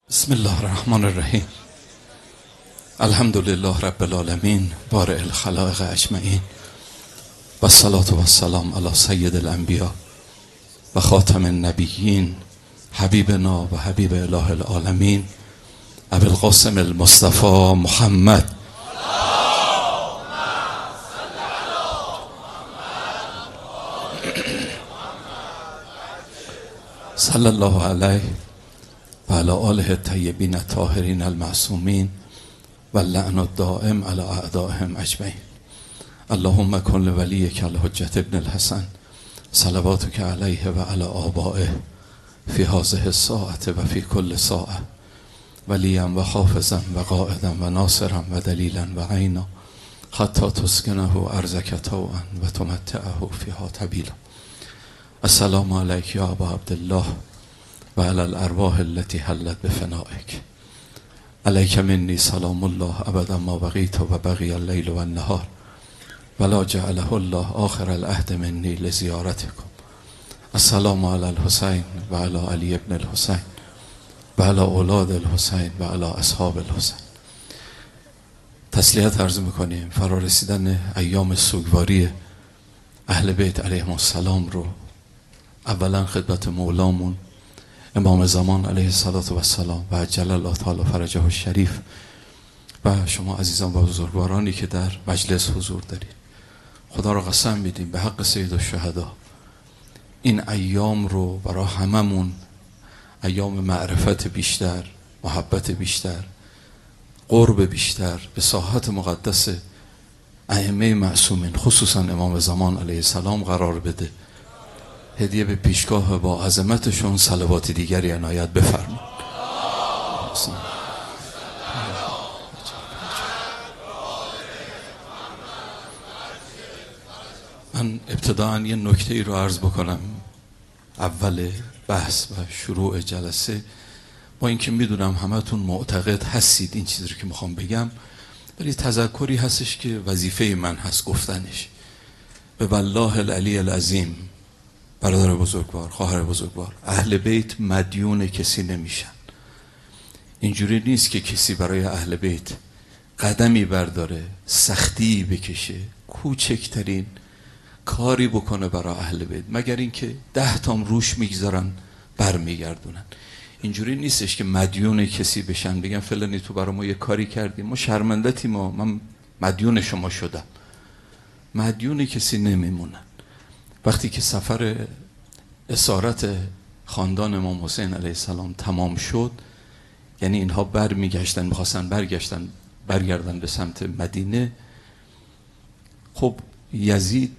بسم الله الرحمن الرحیم. الحمد لله رب العالمین بارئ الخلائق اجمعین و الصلاة و السلام علی سید الانبیاء و خاتم النبیین حبیبنا و حبیب اله العالمین ابی القاسم المصطفى محمد. صلی الله علیه و علی آله الطیبین الطاهرین المعصومین و اللعن الدائم علی اعدائهم اجمعین. اللهم کن لولیک الحجة ابن الحسن صلواتک علیه و علی آبائه فی هذه الساعة و فی کل ساعة ولیا و حافظا و قائدا و ناصرا و دلیلا و عینا حتی تسکنه ارضک طوعا و تمتعه فیها طویلا. السلام علیک یا ابا عبدالله و علی الارواح التي حلت بفنائک. علیک منی سلام الله ابدا ما بقیت و بقی اللیل و النهار ولا جعله الله آخر العهد منی لزیارتکم. السلام علی الحسین و علی علی ابن الحسین و علی اولاد الحسین و علی اصحاب الحسین. تسلیت عرض میکنیم فرارسیدن ایام سوگواری اهل بیت علیهم السلام رو اولا خدمت مولامون امام زمان علیه السلام و عجل الله تعالی فرجه الشریف و شما عزیزان و بزرگوارانی که در مجلس حضور دارید. خدا را قسم میدیم به حق سید الشهدا این ایام رو برای هممون ایام معرفت بیشتر، محبت بیشتر، قرب بیشتر به ساحت مقدس ائمه معصومین خصوصا امام زمان علیه السلام قرار بده. هدیه به پیشگاه با عظمتشون صلوات دیگری عنایت بفرمایید. من ابتداً یه نکته ای رو عرض بکنم اول بحث و شروع جلسه، با اینکه میدونم همتون معتقد هستید این چیزی رو که میخوام بگم، ولی تذکری هستش که وظیفه من هست گفتنش. به والله العلی العظیم برادر بزرگوار، خواهر بزرگوار، اهل بیت مدیون کسی نمیشن. اینجوری نیست که کسی برای اهل بیت قدمی برداره، سختی بکشه، کوچکترین کاری بکنه برای اهل بیت مگر اینکه 10 تام روش میگذارن برمیگردونن. اینجوری نیستش که مدیون کسی بشن، بگن فلانی تو برای ما یه کاری کردیم، ما شرمندتیم، من مدیون شما شدم. مدیون کسی نمیمونن. وقتی که سفر اسارت خاندان امام حسین علیه السلام تمام شد، یعنی اینها برمیگشتن، میخواستن برگردن به سمت مدینه، خب یزید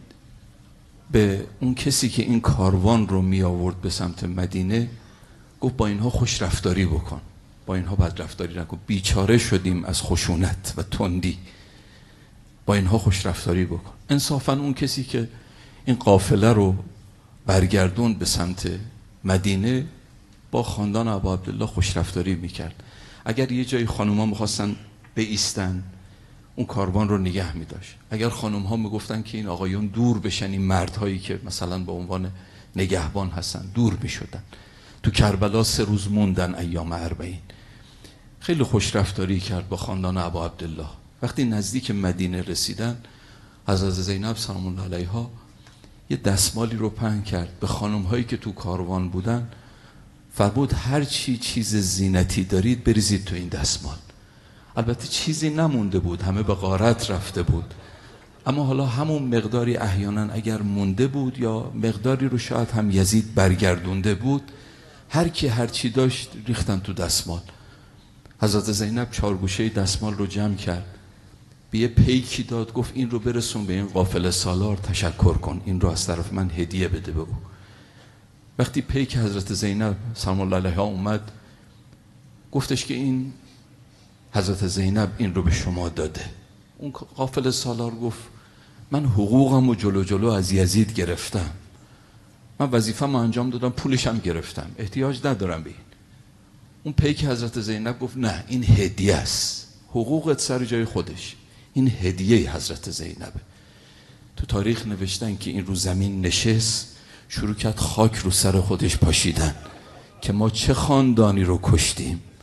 به اون کسی که این کاروان رو می آورد به سمت مدینه گفت با اینها خوش رفتاری بکن، با اینها بد رفتاری نکن، بیچاره شدیم از خشونت و تندی، با اینها خوش رفتاری بکن. انصافا اون کسی که این قافله رو برگردون به سمت مدینه با خاندان ابا عبدالله خوش رفتاری میکرد. اگر یه جایی خانوما میخواستن بایستن اون کاروان رو نگه میداشت. اگر خانومها میگفتن که این آقایون دور بشن، این مردهایی که مثلا به عنوان نگهبان هستن دور میشدن. تو کربلا 3 روز موندن ایام 40. خیلی خوش رفتاری کرد با خاندان ابا عبدالله. وقتی نزدیک مدینه رسیدن حضرت زینب سلام الله علیها یه دستمالی رو پهن کرد به خانم هایی که تو کاروان بودن، فرمود هر چیز زینتی دارید بریزید تو این دستمال. البته چیزی نمونده بود، همه به غارت رفته بود، اما حالا همون مقداری احیانا اگر مونده بود یا مقداری رو شاید هم یزید برگردونده بود، هر کی هر چی داشت ریختن تو دستمال. حضرت زینب 4 گوشه دستمال رو جمع کرد، به یه پیکی داد، گفت این رو برسون به این قافله سالار، تشکر کن، این رو از طرف من هدیه بده به او. وقتی پیک حضرت زینب سلام الله علیها اومد، گفتش که این حضرت زینب این رو به شما داده. اون قافله سالار گفت من حقوقم و جلو از یزید گرفتم، من وظیفه‌مو انجام دادم، پولشم گرفتم، احتیاج ندارم به این. اون پیک حضرت زینب گفت نه، این هدیه است، حقوقت سر جای خودش، این هدیه حضرت زینبه. تو تاریخ نوشتن که این رو زمین نشست، شروع کرد خاک رو سر خودش پاشیدن که ما چه خاندانی رو کشتیم،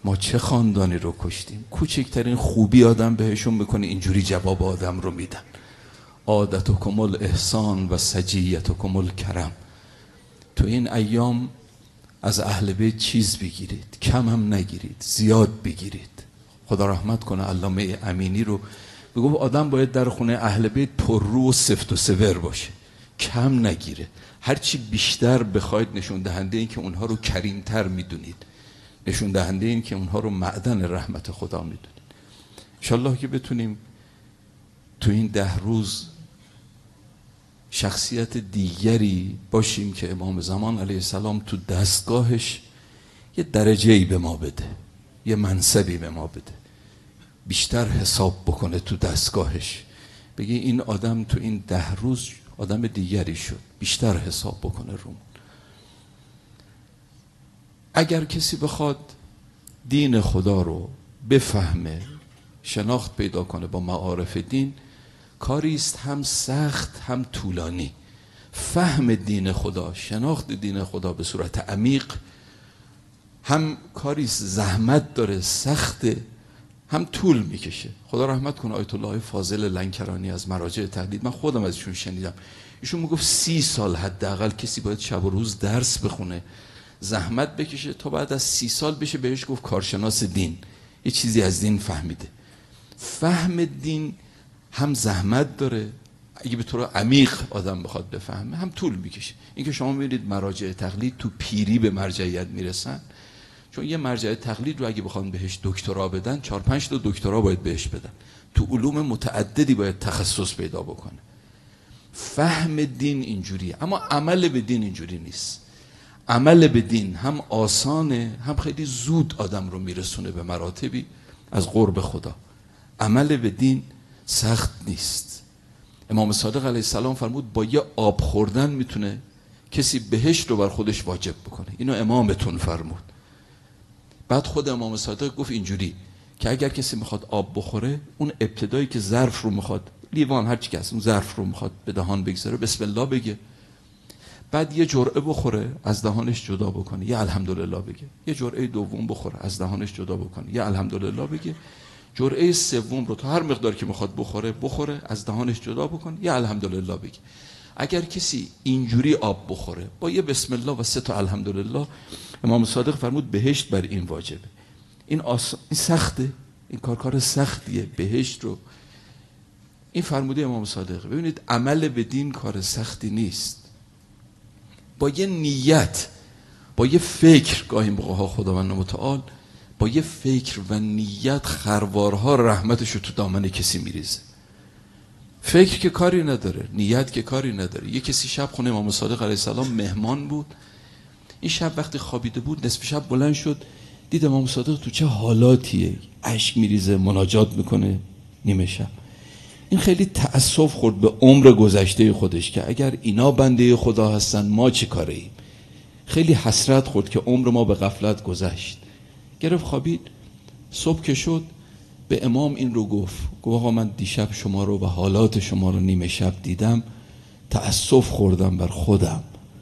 ما چه خاندانی رو کشتیم. کوچکترین خوبی آدم بهشون بکنه اینجوری جواب آدم رو میدن. عادتکم الاحسان و سجیتکم الکرم. تو این ایام از اهل بیت چیز بگیرید، کم هم نگیرید، زیاد بگیرید. خدا رحمت کنه علامه امینی رو بگو آدم باید در خونه اهل بیت پررو و سفت و سور باشه، کم نگیره. هرچی بیشتر بخواید نشون دهنده این که اونها رو کریمتر میدونید، نشون دهنده این که اونها رو معدن رحمت خدا میدونید. انشالله که بتونیم تو این 10 روز شخصیت دیگری باشیم که امام زمان علیه السلام تو دستگاهش یه درجه‌ای به ما بده، یه منصبی به ما بده، بیشتر حساب بکنه تو دستگاهش، بگی این آدم تو این 10 روز آدم دیگری شد، بیشتر حساب بکنه روم. اگر کسی بخواد دین خدا رو بفهمه، شناخت پیدا کنه با معارف دین، کاری است هم سخت هم طولانی. فهم دین خدا، شناخت دین خدا به صورت عمیق هم کاری است زحمت داره، سخته، هم طول میکشه. خدا رحمت کنه آیت الله فاضل لنکرانی از مراجع تقلید، من خودم از ایشون شنیدم، ایشون میگفت 30 سال حداقل کسی باید شب و روز درس بخونه، زحمت بکشه تا بعد از 30 سال بشه بهش گفت کارشناس دین، یه چیزی از دین فهمیده. فهم دین هم زحمت داره، اگه به طور عمیق آدم بخواد بفهمه، هم طول میکشه. اینکه شما میبینید مراجع تقلید تو پیری به مرجعیت میرسن، چون یه مرجع تقلید رو اگه بخوان بهش دکترا بدن 4-5 تا دکترا باید بهش بدن، تو علوم متعددی باید تخصص پیدا بکنه. فهم دین اینجوریه، اما عمل به دین اینجوری نیست. عمل به دین هم آسانه، هم خیلی زود آدم رو میرسونه به مراتبی از قرب خدا. عمل به دین سخت نیست. امام صادق علیه السلام فرمود با یه آب خوردن میتونه کسی بهشت رو بر خودش واجب بکنه. اینو امامتون فرمود. بعد خود امام صادق گفت اینجوری که اگر کسی میخواد آب بخوره، اون ابتدایی که ظرف رو میخواد، لیوان هر چی که هست، اون ظرف رو میخواد به دهان بگذاره، بسم الله بگه. بعد یه جرعه بخوره، از دهانش جدا بکنه، یه الحمدلله بگه. یه جرعه دوم بخوره، از دهانش جدا بکنه، یه الحمدلله بگه. جرعه سوم رو تا هر مقدار که میخواد بخوره، از دهانش جدا بکنه، یه الحمدلله بگه. اگر کسی اینجوری آب بخوره با یه بسم الله و 3 تا الحمدلله، امام صادق فرمود بهشت بر این واجبه. این سخته، این کار سختیه. بهشت رو این فرموده امام صادق. ببینید عمل به دین کار سختی نیست. با یه نیت، با یه فکر، گاهی موقع‌ها خداوند متعال با یه فکر و نیت خروارها رحمتش رو تو دامن کسی میریزه. فکر که کاری نداره، نیت که کاری نداره. یه کسی شب خونه امام صادق علیه السلام مهمان بود. این شب وقتی خوابیده بود، نصف شب بلند شد، دید امام صادق تو چه حالاتیه، اشک میریزه، مناجات میکنه نیمه شب. این خیلی تأسف خورد به عمر گذشته خودش که اگر اینا بنده خدا هستن ما چه کاره ایم. خیلی حسرت خورد که عمر ما به غفلت گذشت. گرفت خوابید. صبح که شد به امام این رو گفت آقا من دیشب شما رو و حالات شما رو نیمه شب دیدم، تأسف خوردم بر خودم.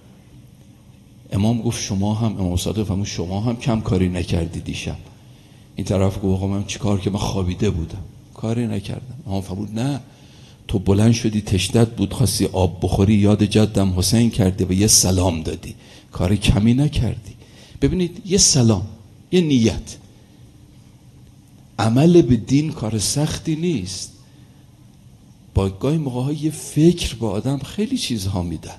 امام گفت شما هم، امام صادق فرمود شما هم کم کاری نکردی دیشب. این طرف گفت آقا من چیکار که من خوابیده بودم، کاری نکردم. امام فرمود نه، تو بلند شدی، تشنت بود، خواستی آب بخوری، یاد جدم حسین کردی و یه سلام دادی، کاری کمی نکردی. ببینید یه سلام، یه نیت. عمل به دین کار سختی نیست. با گاهی موقع‌ها یه فکر با آدم خیلی چیزها میدن.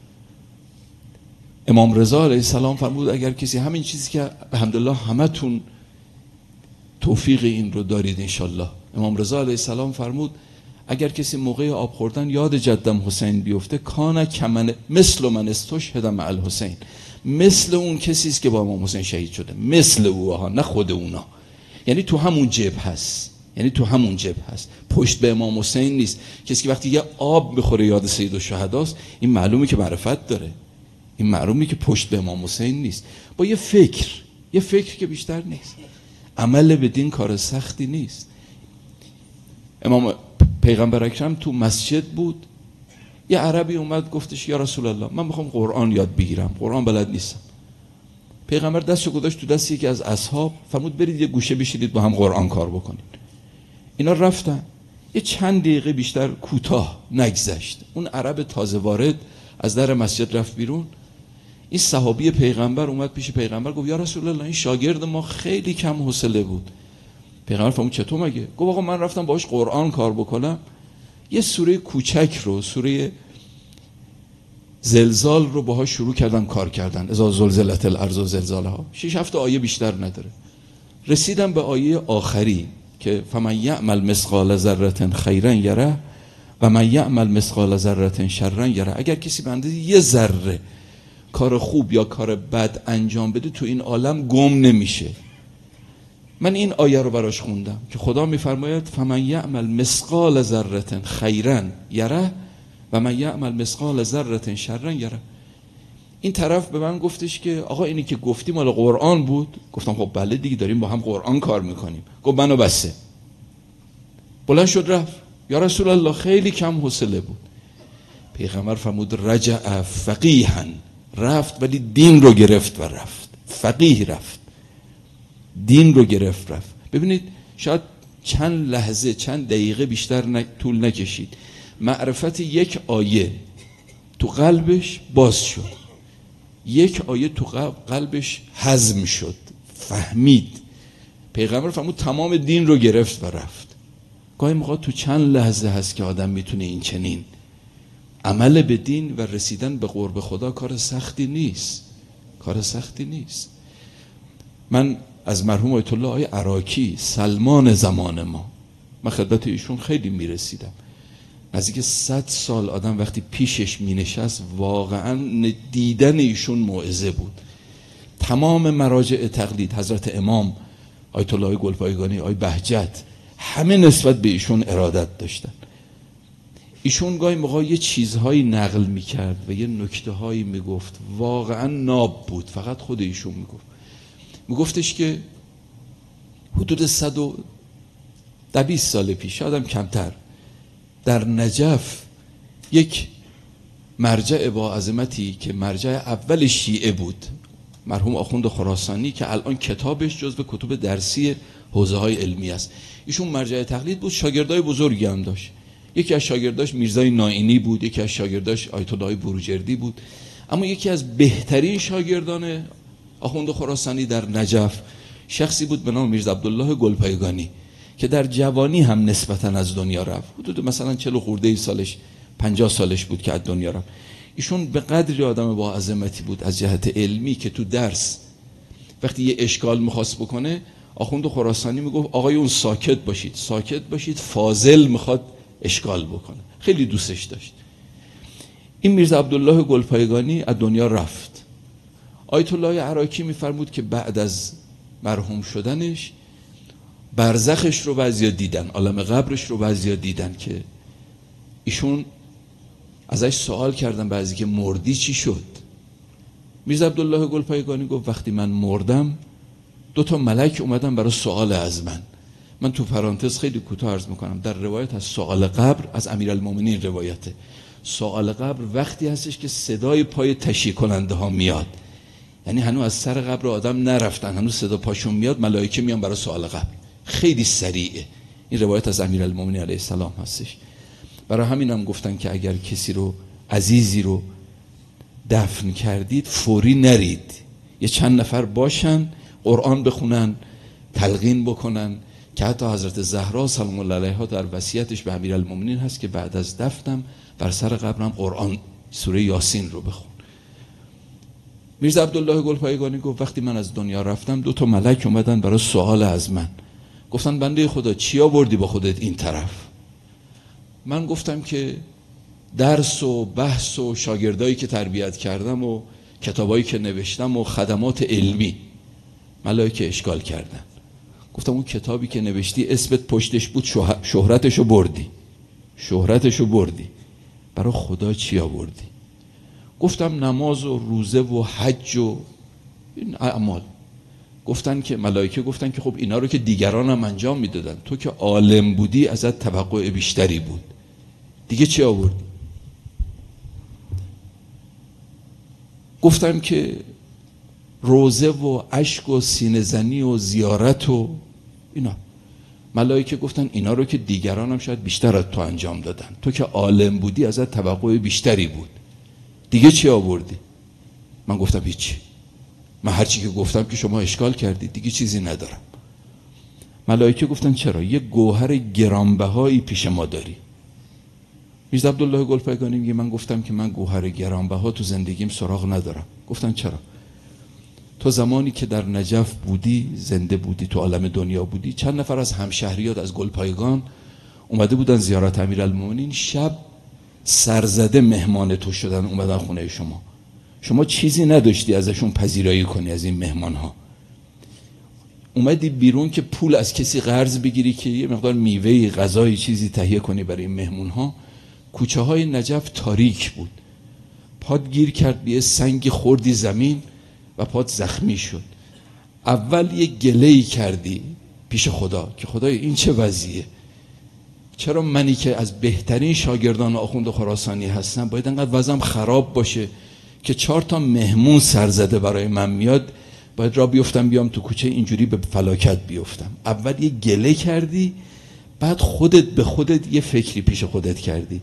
امام رضا علیه السلام فرمود اگر کسی همین چیزی که الحمدلله همتون توفیق این رو دارید انشالله. امام رضا علیه السلام فرمود اگر کسی موقع آب خوردن یاد جدم حسین بیفته، کان کمن مثل من استشهد مع الحسین، مثل اون کسی است که با امام حسین شهید شده، مثل اوها، نه خود اونا. یعنی تو همون جبه هست، پشت به امام حسین نیست. کسی که وقتی یه آب بخوره یاد سید الشهداست، این معلومه که معرفت داره، این معلومه که پشت به امام حسین نیست. با یه فکر که بیشتر نیست. عمل به دین کار سختی نیست. امام پیغمبر اکرم تو مسجد بود، یه عربی اومد گفتش یا رسول الله من میخوام قرآن یاد بگیرم، قرآن بلد نیستم. پیغمبر دستشو گذاشت تو دست یکی از اصحاب، فرمود برید یه گوشه بشینید با هم قرآن کار بکنید. اینا رفتن. یه چند دقیقه بیشتر کوتاه نگذشت، اون عرب تازه وارد از در مسجد رفت بیرون. این صحابی پیغمبر اومد پیش پیغمبر، گفت یا رسول الله این شاگرد ما خیلی کم حوصله بود. پیغمبر فرمود چطور مگه؟ گفت آقا من رفتم باهاش قرآن کار بکنم، یه سوره کوچک رو، سوره زلزال رو باهاش شروع کردم کار کردن، اذا زلزلت الارض زلزالها، 6-7 آیه بیشتر نداره. رسیدم به آیه آخری که فمن یعمل مثقال ذره خیرا یره و من یعمل مثقال ذره شرا یره. اگر کسی به اندازه یه ذره کار خوب یا کار بد انجام بده تو این عالم گم نمیشه. من این آیه رو براش خوندم که خدا میفرماید فمن یعمل مثقال ذره خیرا یره و من یعمل مثقال ذره شرا یره. این طرف به من گفتش که آقا اینی که گفتی مال قرآن بود؟ گفتم خب بله دیگه، داریم با هم قرآن کار میکنیم. گفت منو بسه. بلند شد رفت. یا رسول الله خیلی کم حوصله بود. پیغمبر فرمود رجع فقیها، رفت ولی دین رو گرفت و رفت. فقیه رفت، دین رو گرفت رفت. ببینید شاید چند لحظه، چند دقیقه بیشتر طول نکشید، معرفت یک آیه تو قلبش باز شد، یک آیه تو قلبش هضم شد، فهمید. پیغمبر فرمود تمام دین رو گرفت و رفت. گاهی موقع تو چند لحظه هست که آدم میتونه این چنین عمل به دین و رسیدن به قرب خدا کار سختی نیست، کار سختی نیست. من از مرحوم آیت الله آقای عراکی، سلمان زمان ما، من خدمت ایشون خیلی میرسیدم. نزدیک 100 سال آدم وقتی پیشش مینشست واقعا دیدن ایشون موعظه بود. تمام مراجع تقلید، حضرت امام، آیت الله گلپایگانی، آی بهجت، همه نسبت به ایشون ارادت داشتن. ایشون گاهی موقع یه چیزهایی نقل میکرد و یه نکته هایی میگفت واقعا ناب بود، فقط خود ایشون میگفتش که حدود 120 سال پیش، شاید کمتر، در نجف یک مرجع با عظمتی که مرجع اول شیعه بود، مرحوم آخوند خراسانی، که الان کتابش جزو کتب درسی حوزه های علمی است. ایشون مرجع تقلید بود، شاگردای بزرگی هم داشت. یکی از شاگرداش میرزای نائینی بود، یکی از شاگرداش آیت الله بروجردی بود، اما یکی از بهترین شاگردان آخوند خراسانی در نجف شخصی بود به نام میرزا عبدالله گلپایگانی که در جوانی هم نسبتاً از دنیا رفت. حدود مثلا 40 خورده سالش، 50 سالش بود که از دنیا رفت. ایشون به قدری آدم با عظمتی بود از جهت علمی که تو درس وقتی یه اشکال میخواست بکنه، آخوند خراسانی میگفت آقایون ساکت باشید، ساکت باشید، فاضل میخواد اشکال بکنه. خیلی دوستش داشت. این میرزا عبدالله گلپایگانی از دنیا رفت. آیت الله عراکی میفرمود که بعد از مرحوم شدنش برزخش رو بعضیا دیدن، عالم قبرش رو بعضیا دیدن، که ایشون ازش سوال کردن بعضی که مردی چی شد؟ میرزا عبدالله گلپایگانی گفت وقتی من مردم 2 ملک اومدن برای سوال از من تو پرانتز خیلی کوتاه عرض میکنم، در روایت از سوال قبر از امیرالمومنین روایته، سوال قبر وقتی هستش که صدای پای تشییع کننده ها میاد، یعنی هنوز از سر قبر آدم نرفتن، هنوز صدا پاشون میاد، ملائکه میان برای سوال قبر، خیلی سریعه. این روایت از امیرالمومنین علیه السلام هستش. برای همین هم گفتن که اگر کسی رو، عزیزی رو دفن کردید فوری نرید، یه چند نفر باشن، قرآن بخونن، تلقین بکنن، که حتی حضرت زهرا سلام الله علیها در وصیتش به امیرالمومنین هست که بعد از دفنم بر سر قبرم قرآن سوره یاسین رو بخون. میرزا عبدالله گلپایگانی گفت وقتی من از دنیا رفتم 2 ملک اومدن برای سوال از من، گفتن بنده خدا چی آوردی با خودت این طرف؟ من گفتم که درس و بحث و شاگردایی که تربیت کردم و کتابایی که نوشتم و خدمات علمی. ملائکه اشکال کردن. گفتم اون کتابی که نوشتی اسمت پشتش بود، شهرتشو بردی، شهرتشو بردی، برای خدا چی آوردی؟ گفتم نماز و روزه و حج و این اعمال. گفتن که ملائکه گفتن که خب اینا رو که دیگران هم انجام میدادن، تو که عالم بودی ازت توقع بیشتری بود، دیگه چی آوردی؟ گفتم که روزه و اشک و سینه زنی و زیارت و اینا. ملائکه گفتن اینا رو که دیگران هم شاید بیشتر از تو انجام دادن، تو که عالم بودی ازت توقع بیشتری بود، دیگه چی آوردی؟ من گفتم هیچی، من هرچی که گفتم که شما اشکال کردی، دیگه چیزی ندارم. ملائکه گفتن چرا؟ یه گوهر گرانبهایی پیش ما داری. میرزا عبدالله گلپایگانی میگه من گفتم که من گوهر گرانبها تو زندگیم سراغ ندارم. گفتن چرا؟ تو زمانی که در نجف بودی، زنده بودی، تو عالم دنیا بودی، چند نفر از همشهریات از گلپایگان اومده بودن زیارت امیرالمومنین، شب سرزده مهمان تو شدن، اومدن خونه شما چیزی نداشتی ازشون پذیرایی کنی. از این مهمان ها اومدی بیرون که پول از کسی قرض بگیری که یه مقدار میوه غذایی چیزی تهیه کنی برای این مهمون ها. کوچه های نجف تاریک بود، پات گیر کرد به سنگی خوردی زمین و پات زخمی شد. اول یه گله‌ای کردی پیش خدا که خدای این چه وضعیه؟ چرا منی که از بهترین شاگردان آخوند خراسانی هستم باید انقدر وضعم خراب باشه که 4 تا مهمون سرزده برای من میاد، باید را بیفتم بیام تو کوچه اینجوری به فلاکت بیفتم. اول یه گله کردی، بعد خودت به خودت یه فکری پیش خودت کردی،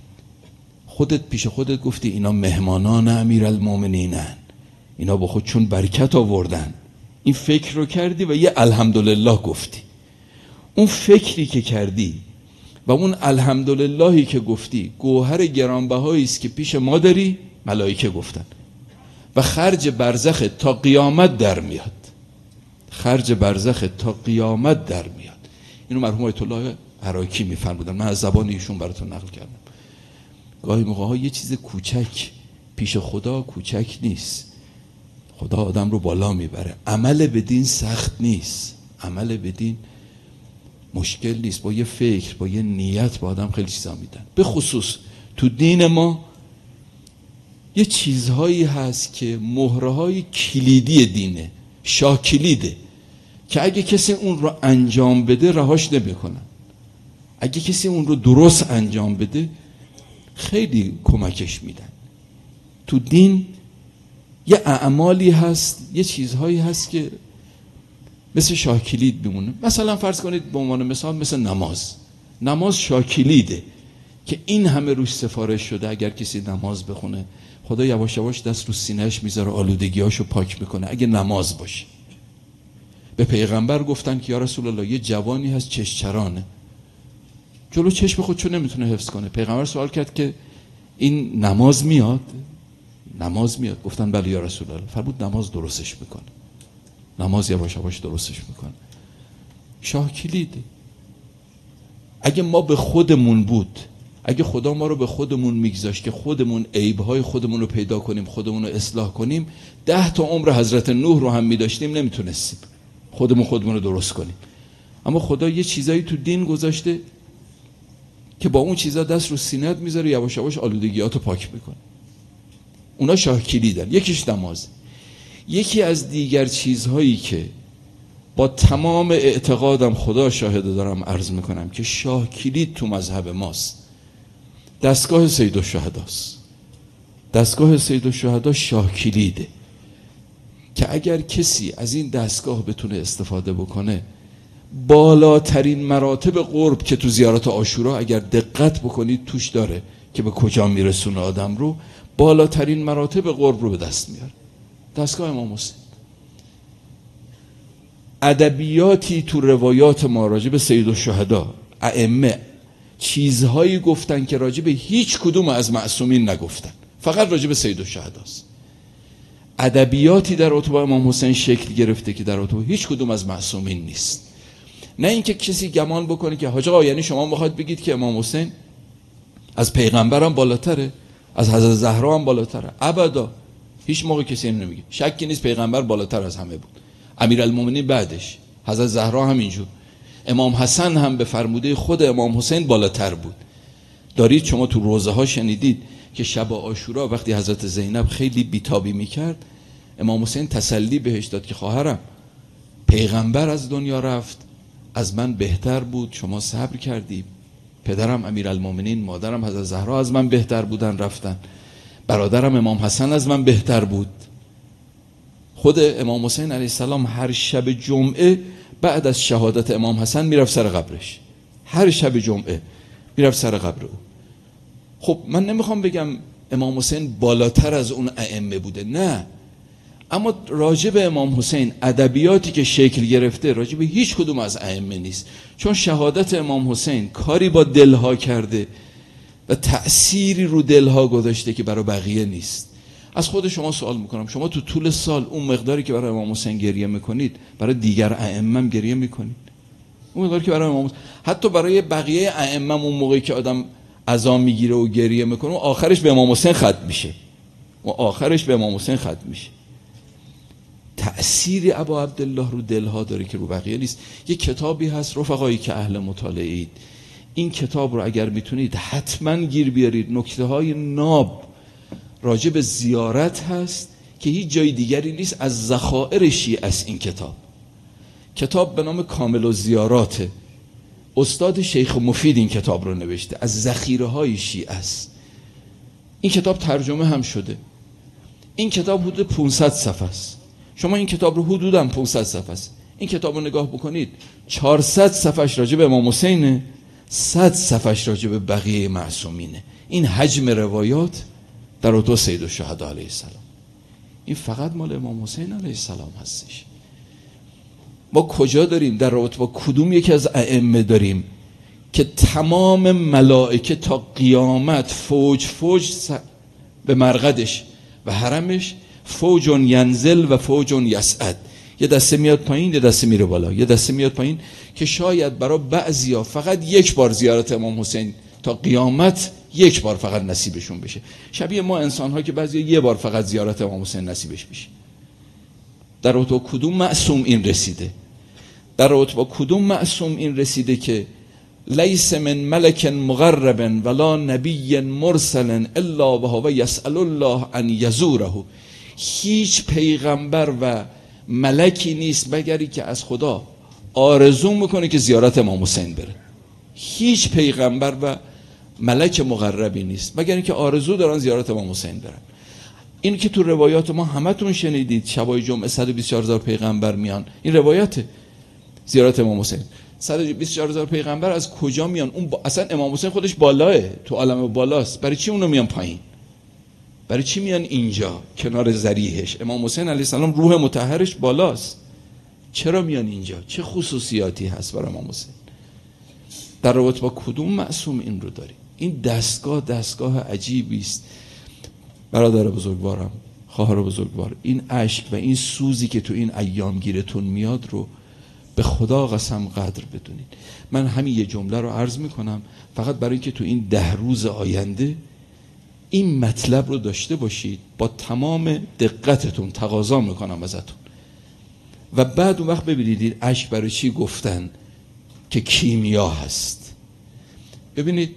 خودت پیش خودت گفتی اینا مهمانان امیرالمومنینن، اینا با خودشون برکت آوردن. این فکر رو کردی و یه الحمدلله گفتی. اون فکری که کردی و اون الحمدللهی که گفتی گوهر گرانبهایی است که پیش ما داری. ملائکه گفتن و خرج برزخ تا قیامت در میاد، خرج برزخ تا قیامت در میاد. اینو مرحوم آیت الله عراقی میفرمودن، من از زبان ایشون براتون نقل کردم. گاهی موقع ها یه چیز کوچک پیش خدا کوچک نیست، خدا آدم رو بالا میبره. عمل به دین سخت نیست، عمل به دین مشکل نیست، با یه فکر با یه نیت با آدم خیلی چیزا میدن. به خصوص تو دین ما یه چیزهایی هست که مهره‌های کلیدی دینه، شاه کلیده، که اگه کسی اون رو انجام بده رهاش نمیکنن. اگه کسی اون رو درست انجام بده خیلی کمکش میدن. تو دین یه اعمالی هست، یه چیزهایی هست که مثل شاه کلید بمونه. مثلا فرض کنید به عنوان مثال مثل نماز شاه کلیده که این همه روش سفارش شده. اگر کسی نماز بخونه خدا یواش یواش دست رو سینه‌اش میذاره، آلودگیاشو پاک میکنه. اگه نماز باشه، به پیغمبر گفتن که یا رسول الله یه جوانی هست چشمچرانه، جلو چشم خودشو نمیتونه حفظ کنه. پیغمبر سوال کرد که این نماز میاد؟ گفتن بله یا رسول الله. فرمود نماز درستش میکنه، نماز یواش یواش درستش میکنه. شاه کلیده. اگه ما به خودمون بود، اگه خدا ما رو به خودمون میگذاشت که خودمون عیبهای خودمون رو پیدا کنیم، خودمون رو اصلاح کنیم، 10 تا عمر حضرت نوح رو هم میداشتیم نمیتونستیم خودمون رو درست کنیم. اما خدا یه چیزایی تو دین گذاشته که با اون چیزا دست رو سینه‌ات میذاره، یواش یواش آلودگیاتو پاک میکنه. اونا شاه کلیدن. یکیش نماز. یکی از دیگر چیزهایی که با تمام اعتقادم خدا شاهد دارم عرض میکنم که شاه کلید تو مذهب ماست، دستگاه سید الشهداست. دستگاه سید الشهدا شاه کلیده که اگر کسی از این دستگاه بتونه استفاده بکنه، بالاترین مراتب قرب که تو زیارت عاشورا اگر دقت بکنید توش داره که به کجا میرسونه آدم رو، بالاترین مراتب قرب رو به دست میاره. دستگاه امام حسین. ادبیاتی تو روایات ما راجع به سید الشهدا ائمه چیزهایی گفتن که راجع به هیچ کدوم از معصومین نگفتن، فقط راجع به سید الشهداست. ادبیاتی در رتبه امام حسین شکل گرفته که در رتبه هیچ کدوم از معصومین نیست. نه اینکه کسی گمان بکنه که حاج آقا یعنی شما میخواد بگید که امام حسین از پیغمبر هم بالاتره، از حضرت زهرا هم بالاتره. ابدا، هیچ موقع کسی اینو نمیگه. شکی نیست پیغمبر بالاتر از همه بود، امیرالمومنین بعدش، حضرت زهرا هم اینجور، امام حسن هم به فرموده خود امام حسین بالاتر بود. دارید شما تو روزه ها شنیدید که شب عاشورا وقتی حضرت زینب خیلی بیتابی میکرد، امام حسین تسلی بهش داد که خواهرم پیغمبر از دنیا رفت، از من بهتر بود، شما صبر کردی. پدرم امیرالمومنین، مادرم حضرت زهرا از من بهتر بودن رفتن، برادرم امام حسن از من بهتر بود. خود امام حسین علیه السلام هر شب جمعه بعد از شهادت امام حسن میرفت سر قبرش، هر شب جمعه میرفت سر قبر او. خب من نمیخوام بگم امام حسین بالاتر از اون ائمه بوده، نه، اما راجع به امام حسین ادبیاتی که شکل گرفته راجع به هیچ کدوم از ائمه نیست، چون شهادت امام حسین کاری با دلها کرده و تأثیری رو دلها گذاشته که برای بقیه نیست. از خود شما سوال میکنم، شما تو طول سال اون مقداری که برای امام حسین گریه میکنید برای دیگر ائمه هم گریه میکنید؟ اون مقداری که برای امام حسین، حتی برای بقیه ائمه اون موقعی که آدم عزا میگیره و گریه میکنه و آخرش به امام حسین ختم میشه، و آخرش به امام حسین ختم میشه. تأثیر ابا عبدالله رو دلها داره که رو بقیه نیست. یک کتابی هست رفقایی که اهل مطالعه اید، این کتاب رو اگر میتونید حتما گیر بیارید، نکته های ناب راجع به زیارت هست که هیچ جای دیگری نیست، از ذخایر شیعه است. این کتاب به نام کامل الزیارات، استاد شیخ مفید این کتاب رو نوشته، از ذخیره های شیعه است. این کتاب ترجمه هم شده. این کتاب حدود 500 صفحه است. شما این کتاب رو حدوداً 500 صفحه است، این کتاب رو نگاه بکنید، 400 صفحش راجع به امام حسینه، 100 صفحش راجع به بقیه معصومینه. این حجم روایات در رتبه سید الشهدا علیه السلام، این فقط مال امام حسین علیه السلام هستش. ما کجا داریم؟ در رتبه کدوم یکی از ائمه داریم که تمام ملائکه تا قیامت فوج به مرقدش و حرمش، فوج ینزل و فوج یصعد، یه دسته میاد پایین یه دسته میره بالا، یه دسته میاد پایین، که شاید برای بعضیا فقط یک بار زیارت امام حسین تا قیامت یک بار فقط نصیبشون بشه، شبیه ما انسان ها که بعضیا یه بار فقط زیارت امام حسین نصیبش بشه. در رتبه کدوم معصوم این رسیده؟ در رتبه کدوم معصوم این رسیده که لیس من ملک مقرب ولا نبی مرسل الا وهو یسأل الله ان یزوره، هیچ پیغمبر و ملکی نیست مگری که از خدا آرزو میکنه که زیارت امام حسین بره. هیچ پیغمبر و ملک مقربی نیست مگر اینکه آرزو دارن زیارت امام حسین برن. این که تو روایات ما همتون شنیدید، شبای جمعه 124,000 پیغمبر میان، این روایت زیارت امام حسین. 124,000 پیغمبر از کجا میان؟ اون اصلا امام حسین خودش بالاه، تو عالم بالاست، برای چی اونو میان پایین؟ برای چی میان اینجا کنار ذریحش؟ امام حسین علیه السلام روح مطهرش بالاست، چرا میان اینجا؟ چه خصوصیاتی هست برای امام حسین؟ در رابطه با کدوم معصوم این رو داریم؟ این دستگاه عجیبی است. برادر بزرگوارم، خواهر بزرگوار، این اشک و این سوزی که تو این ایام گیرتون میاد رو به خدا قسم قدر بدونید. من همین یه جمله رو عرض میکنم فقط برای اینکه تو این 10 روز آینده این مطلب رو داشته باشید، با تمام دقتتون تقاضا میکنم ازتون. و بعد اون وقت ببینید اشک برای چی گفتن که کیمیا هست. ببینید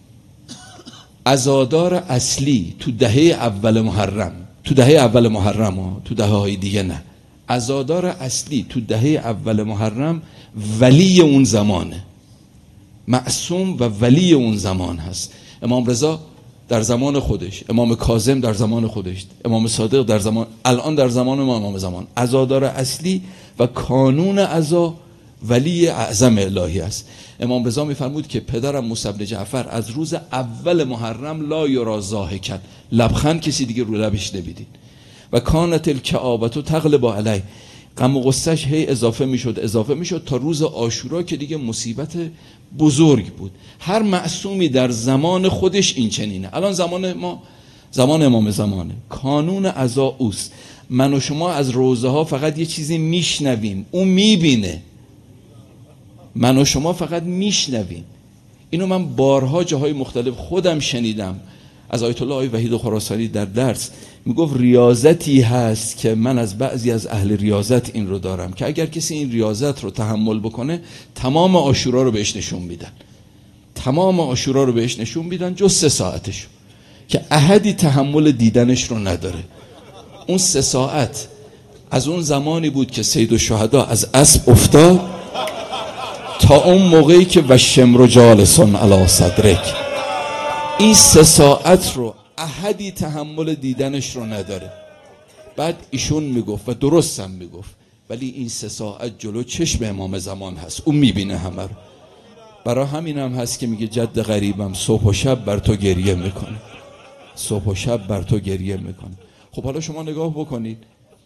عزادار اصلی تو دهه اول محرم، تو دهه های دیگه نه، عزادار اصلی تو دهه اول محرم ولی اون زمانه، معصوم و ولی اون زمان هست. امام رضا در زمان خودش، امام کاظم در زمان خودش، امام صادق در زمان، الان در زمان ما امام زمان، عزادار اصلی و کانون عزا ولی اعظم الهی است. امام رضا میفرمود که پدرم موسی بن جعفر از روز اول محرم لا یرا ضاحکا، لبخند کسی دیگه رو لبش نمیدید، و کانت الکآبة تغلب علیه، غم و غصه‌اش هی اضافه میشد تا روز عاشورا که دیگه مصیبت بزرگ بود. هر معصومی در زمان خودش این چنینه. الان زمان ما زمان امام زمانه، کانون عزا اوست. من و شما از روزه ها فقط یه چیزی میشنویم، اون میبینه. من و شما فقط میشنویم. اینو من بارها جاهای مختلف خودم شنیدم از آیت الله وحید خراسانی در درس. میگفت ریاضتی هست که من از بعضی از اهل ریاضت این رو دارم که اگر کسی این ریاضت رو تحمل بکنه تمام عاشورا رو بهش نشون میدن، تمام عاشورا رو بهش نشون میدن جز 3 ساعتش که احدی تحمل دیدنش رو نداره. اون 3 ساعت از اون زمانی بود که سید الشهدا از اسب افتاد تا اون موقعی که وشمر جالسون علی صدرک، این 3 ساعت رو احدی تحمل دیدنش رو نداره. بعد ایشون میگفت و درست هم میگفت، ولی این 3 ساعت جلو چشم امام زمان هست، اون میبینه همه رو. برای همین هم هست که میگه جد غریبم صبح و شب بر تو گریه میکنه، صبح و شب بر تو گریه میکنه. خب حالا شما نگاه بکنید،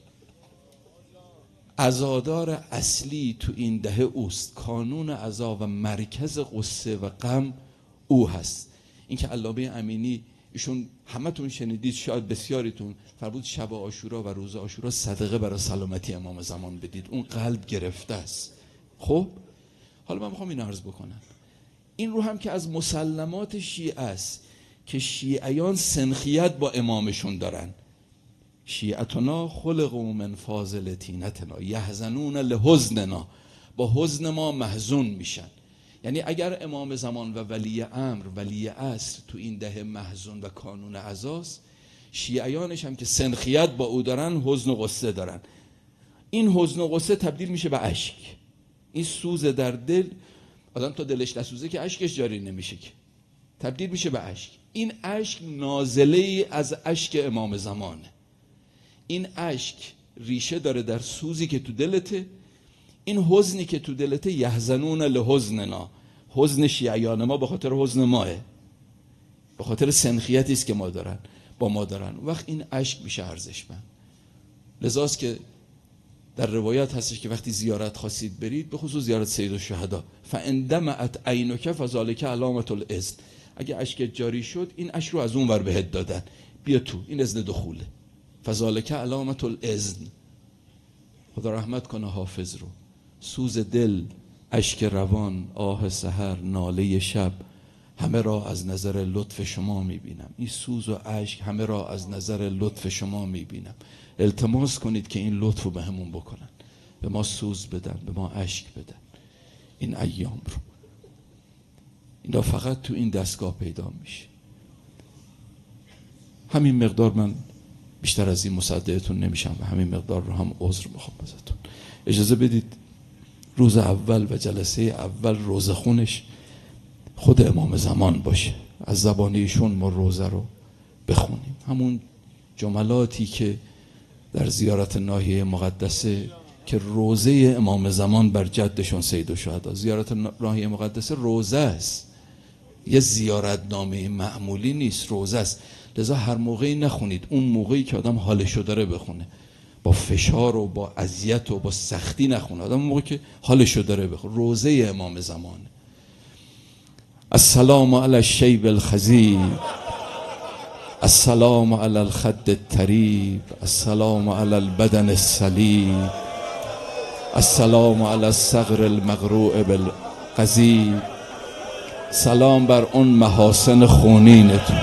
عزادار اصلی تو این دهه اوست، کانون عزا و مرکز غصه و غم او هست. این که علامه امینی ایشون همتون شنیدید، شاید بسیاریتون، فرمود شب عاشورا و روز عاشورا صدقه برای سلامتی امام زمان بدید، اون قلب گرفته است. خب حالا من میخوام این عرض بکنم، این رو هم که از مسلمات شیعه است که شیعیان سنخیت با امامشون دارن. شیعتنا خلقوا من فاضل طینتنا یحزنون لحزننا، با حزن ما محزون میشن. یعنی اگر امام زمان و ولی امر ولی عصر تو این دهه محزون و کانون عزاست، شیعیانش هم که سنخیت با او دارن حزن و غصه دارن. این حزن و غصه تبدیل میشه به اشک. این سوز در دل، آدم تا دلش نسوزه که اشکش جاری نمیشه، که تبدیل میشه به اشک. این اشک نازله ای از اشک امام زمانه. این اشک ریشه داره در سوزی که تو دلته. این حزنی که تو دلته یحزنون لحزننا، حزن شیعیان ما به خاطر حزن ماه، به خاطر سنخیتی است که ما دارن با ما دارن. وقت این اشک میشه ارزشمند. لذاست که در روایت هستش که وقتی زیارت خواستید برید، به خصوص زیارت سید الشهدا، فاندمعت عینک فذلک علامة الاذن، اگه اشک جاری شد این اشک رو از اون ور بهت دادن، بیا تو، این اذن دخوله، فذلک علامة الاذن. خدا رحمت کنه حافظ رو. سوز دل، اشک روان، آه سحر، ناله شب، همه را از نظر لطف شما میبینم. این سوز و اشک همه را از نظر لطف شما میبینم. التماس کنید که این لطف رو به همون بکنن، به ما سوز بدن، به ما اشک بدن. این ایام رو اینا فقط تو این دستگاه پیدا میشه. همین مقدار، من بیشتر از این مصدقتون نمیشم و همین مقدار رو هم عذر میخوام ازتون. اجازه بدید روز اول و جلسه اول روزه خونش خود امام زمان باشه، از زبان ایشون ما روزه رو بخونیم، همون جملاتی که در زیارت ناحیه مقدسه که روزه امام زمان بر جدشون سید الشهدا. زیارت ناحیه مقدسه روزه است، یه زیارت نامه معمولی نیست، روزه است. لذا هر موقعی نخونید، اون موقعی که آدم حالشو داره بخونه، با فشار و با اذیت و با سختی نخونه، آدم موقعی که حالشو داره بخونه. روزه امام زمان. السلام علی الشیب الخضیب، السلام علی الخد الطریب، السلام علی البدن الصلیب، السلام علی الصغر المقروع بالقضیب. سلام بر اون محاسن خونینتون.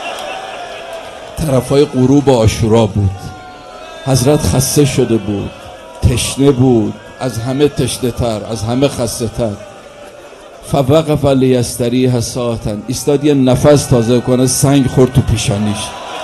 طرفای غروب عاشورا بود، حضرت خسته شده بود، تشنه بود، از همه تشنه تر، از همه خسته تر. فوقف لیستریح ساعتا، ایستاد یه نفس تازه کنه، سنگ خورد تو پیشانیش.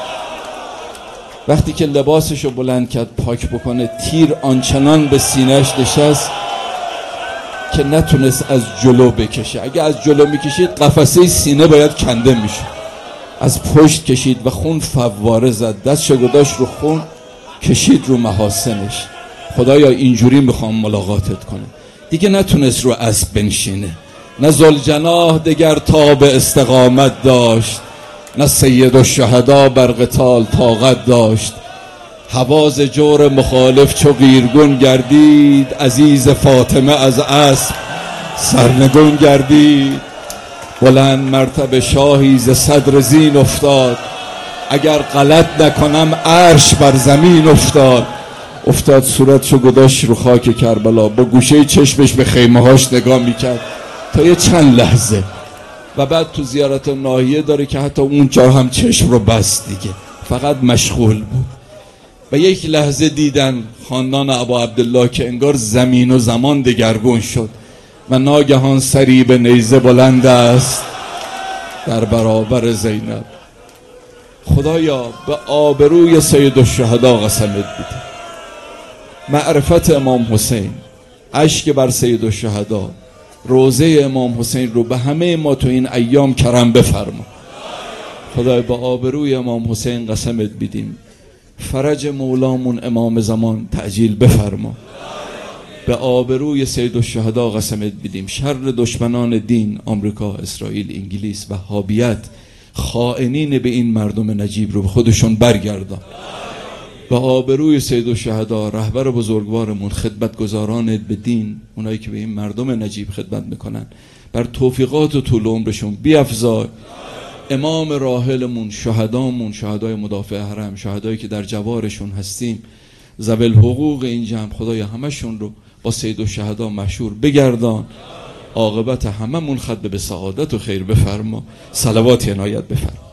وقتی که لباسشو بلند کرد پاک بکنه، تیر آنچنان به سینه‌اش نشست که نتونست از جلو بکشه. اگه از جلو میکشید قفسه سینه باید کنده میشه. از پشت کشید و خون فواره زد، دستشو گذاشت رو خون، کشید رو محاسنش. خدایا اینجوری میخوام ملاقاتت کنم. دیگه نتونست رو اسب بنشینه، نه ذوالجناح دگر تاب استقامت داشت، نه سید الشهدا بر قتال طاقت داشت. حواز جور مخالف چو قیرگون گردید، عزیز فاطمه از اسب سرنگون گردید. بلند مرتبه شاهی ز صدر زین افتاد، اگر غلط نکنم عرش بر زمین افتاد. افتاد صورتشو گذاشت رو خاک کربلا، با گوشه چشمش به خیمه هاش نگاه میکرد تا یه چند لحظه، و بعد تو زیارت ناحیه داره که حتی اونجا هم چشم رو بست دیگه، فقط مشغول بود. و یک لحظه دیدن خاندان ابا عبدالله که انگار زمین و زمان دگرگون شد و ناگهان سری به نیزه بلند است در برابر زینب. خدایا به آبروی سید الشهدا قسمت بده، معرفت امام حسین، اشک بر سید الشهدا، روزه امام حسین رو به همه ما تو این ایام کرم بفرما. خدای به آبروی امام حسین قسمت بدیم فرج مولامون امام زمان تعجیل بفرما. به آبروی سید الشهدا قسمت بدیم شر دشمنان دین، آمریکا، اسرائیل، انگلیس، وهابیت، خائنین به این مردم نجیب رو به خودشون برگردان. به آبروی سید الشهدا رهبر بزرگوارمون، خدمتگزاران به دین، اونایی که به این مردم نجیب خدمت میکنن، بر توفیقات و طول عمرشون بیفزای. امام راحلمون، شهدامون، شهدای مدافع حرم، شهدایی که در جوارشون هستیم، ذوی الحقوق این جمع، خدای همشون رو با سید الشهدا مشهور بگردان. عاقبت هممون ختم به سعادت و خیر بفرما. صلوات عنایت بفرما.